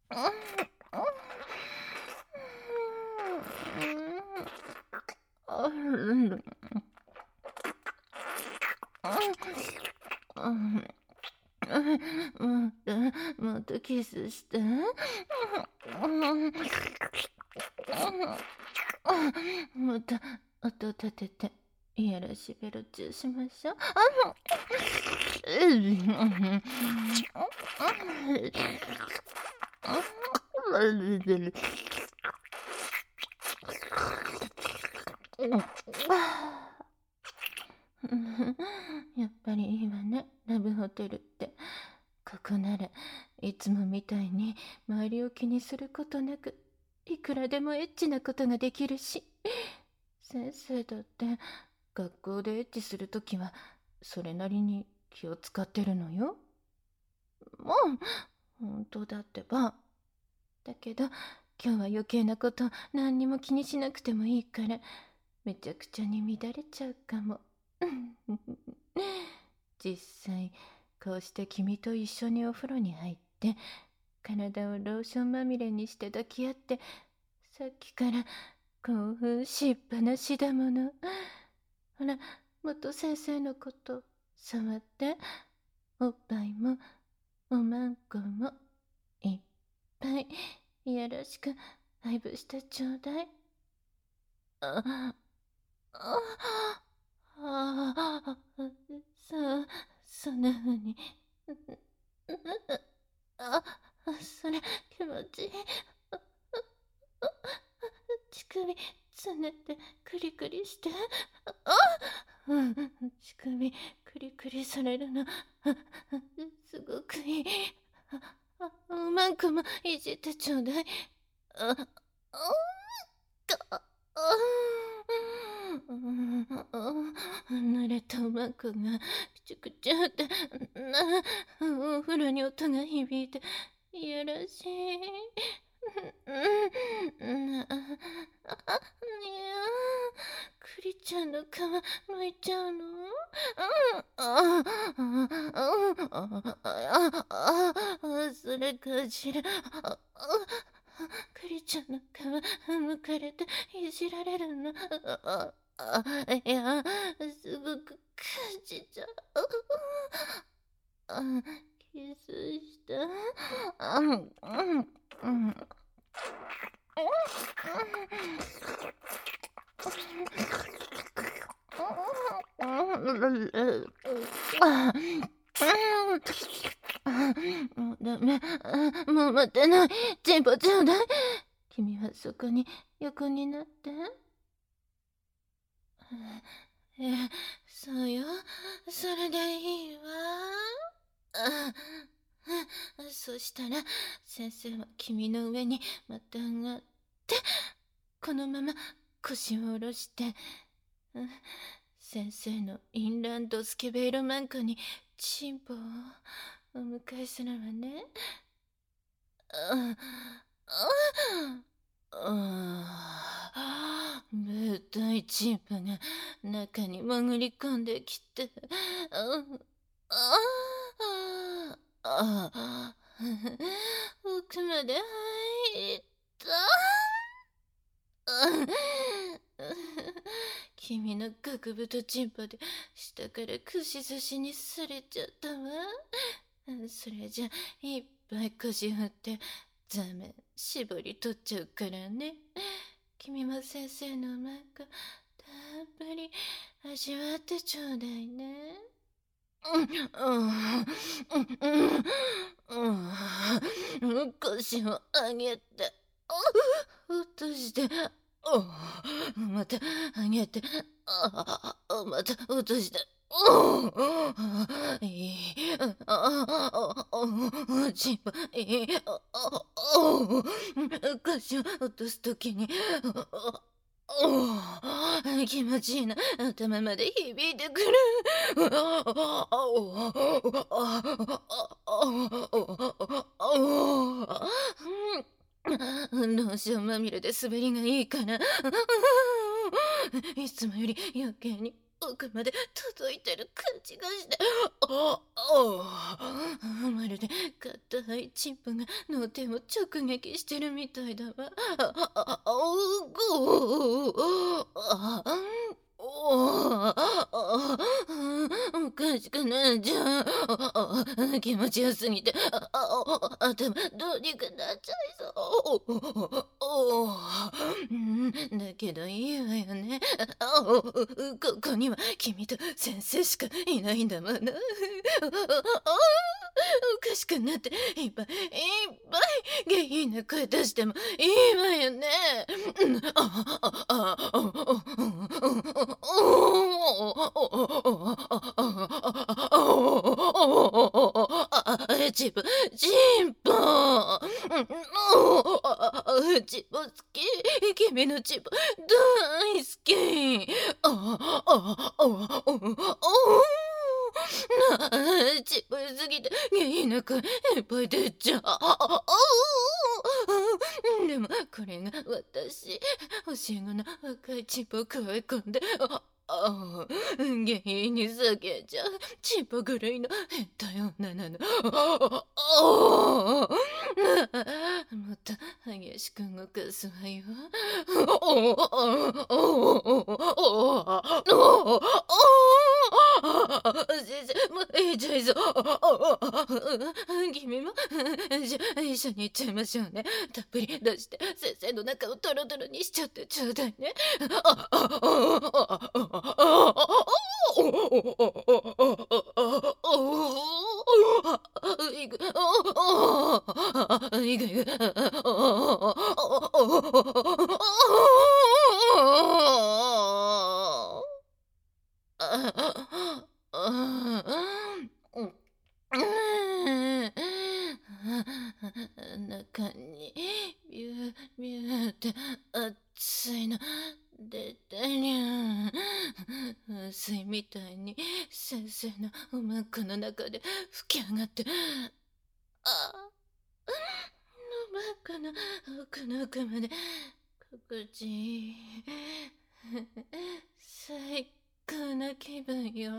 またキスして。また音立てていやらしベロチューしましょう。やっぱりいいわね、ラブホテルって。ここならいつもみたいに周りを気にすることなく、いくらでもエッチなことができるし、先生だって学校でエッチするときはそれなりに気を使ってるのよ。もう本当だってば。だけど今日は余計なこと何にも気にしなくてもいいから、めちゃくちゃに乱れちゃうかも。実際こうして君と一緒にお風呂に入って体をローションまみれにして抱き合って、さっきから興奮しっぱなしだもの。ほら、元先生のこと触って。おっぱいもおまんこもいっぱいいやらしく愛撫してちょうだい。そんな風に。それ気持ちいい。乳首つねってクリクリして。乳首クリクリされるのすごくいい。マンコもいじってちょうだい。濡れたマンコがくちゅくちゅってお風呂に音が響いていやらしい。クリちゃんの皮むいちゃうの？それかしら。クリちゃんの皮むかれていじられるの？いや、すごく感じちゃう。キスした。もうダメ。もう待てない。チンポちょうだい。君はそこに横になって。そうよ。それでいいわ。そしたら先生は君の上にまた上がって、このまま腰を下ろして、先生のインランドスケベイロマンコにチンポをお迎えするわね。ぶたいチンポが中に潜り込んできて、奥まで入った。君の極太チンポで下から串刺しにされちゃったわ。それじゃいっぱい腰振って座面絞り取っちゃうからね。君も先生のマンコたっぷり味わってちょうだいね。腰を上げて落として、また上げて、また落として、チンポいい。腰を落とすときに気持ちいいな。頭まで響いてくる。ローションまみれで滑りがいいからいつもより余計に奥まで届いてる感じがして、まるで硬いチンポが脳天を直撃してるみたいだわ。おかしくなっちゃう。気持ちよすぎて、頭どうにかなっちゃいそう。だけどいいわよね。ここには君と先生しかいないんだもの。おかしくなっていっぱい下品な声出してもいいわよね。チンポ、チンポ。チンポ好き。君のチンポ大好き。チンポすぎて下品な声いっぱい出ちゃう。でもこれが私、教え子の若いチンポを加え込んで、下品に下げちゃうチンポ狂いの変態女なの。もっと激しく動かすわよ。先生、もういいじゃいぞ。君もじゃあ一緒に行っちゃいましょうね。たっぷり出して先生の中をドロドロにしちゃってちょうだいね。いくいくいく。中にビュービューって熱いの出てる。水みたいに先生のおまんこの中で吹き上がって、おまんこの奥の奥まで心地いい最高な気分よ。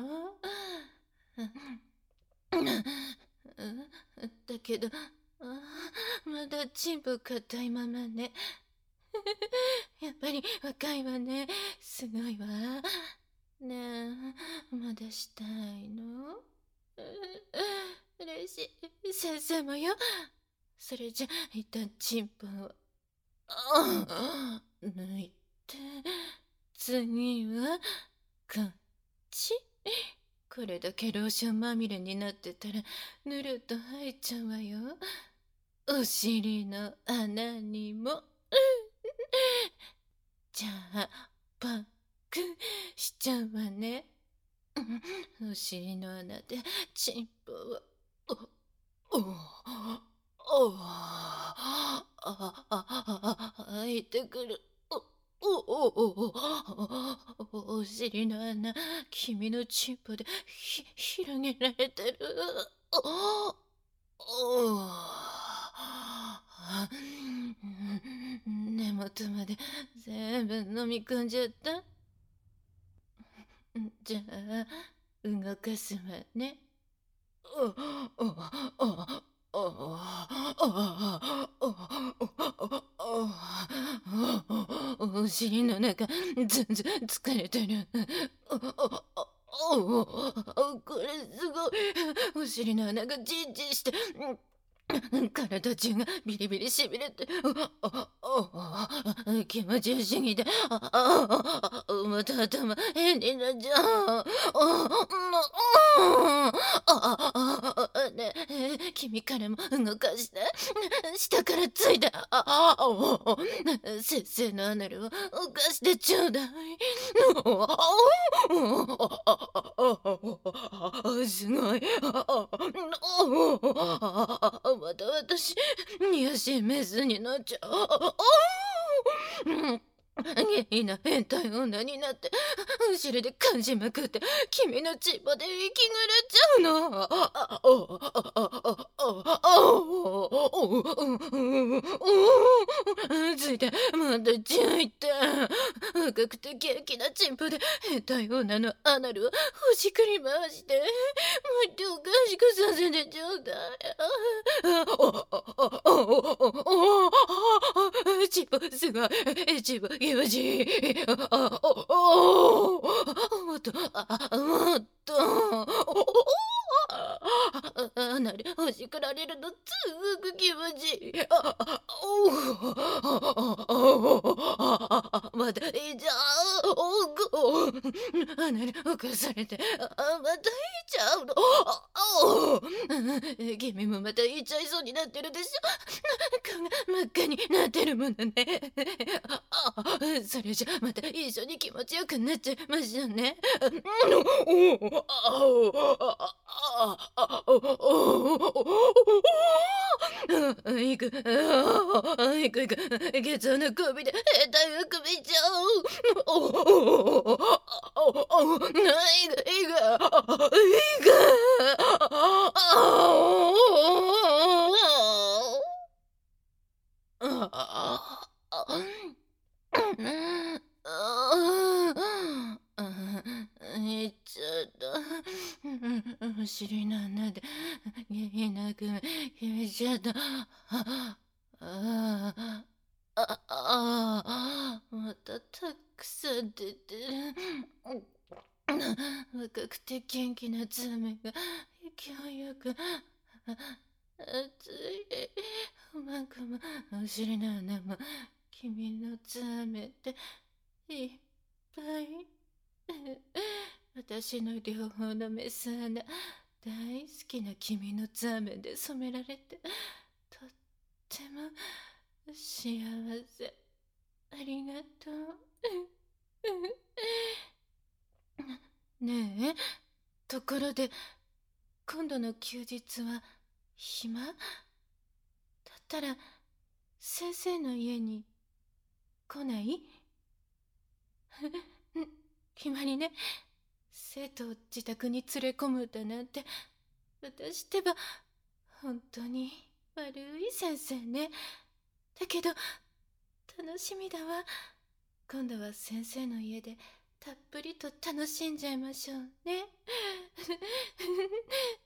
だけどまだチンポ硬いままね。やっぱり若いわね。すごいわ。ねえ、まだしたいの？嬉しい。先生もよ。それじゃ一旦チンポを抜いて、次はこっち。これだけローションまみれになってたらぬるっと入っちゃうわよ。お尻の穴にも。じゃあパックしちゃうわね。お尻の穴でチンポを開いてくる。お尻の穴、君のチンポで広げられてる。根元まで全部飲み込んじゃった。じゃあ動かすわね。お尻の中ずんずん疲れてる。これすごい。お尻の穴がジンジンして体中がビリビリしびれて気持ちよすぎてまた頭変になっちゃう。ねえ、君からも動かして。下からついて先生のアナルを動かしてちょうだい。すごい。また私、ニヤシメスになっちゃう。 下品な変態女になって後ろで感じまくって君のチンポで息ぐれちゃうの。ついてまた11点。赤くて元気なチンポで変態女のアナルをほじくり回してもっとおかしくさせてちょうだい。チンポすごい。チンポ気持ちいい。もっともっとなるほじくられるのすごく気持ちいい。またいちゃう。なる起こされてまたいちゃうの。君もまたいちゃいそうになってるでしょ。顔が真っ赤になってるものね。それじゃまた一緒に気持ちよくなっちゃいましょうね。いく、いくいく、ケツの首で変態が首ちゃう。いく、いく、いいっちゃった。お尻の穴で下品なく決めちゃった。またたくさん出てる。若くて元気な爪が勢いよく熱い。マクもお尻の穴も君の爪でいっぱい。私の両方のメス穴大好きな君の爪で染められてとっても幸せ。ありがとう。ねえ、ところで今度の休日は暇？だったら先生の家に来ない？暇にね、生徒を自宅に連れ込むだなんて私ってば本当に悪い先生ね。だけど楽しみだわ。今度は先生の家でたっぷりと楽しんじゃいましょうね。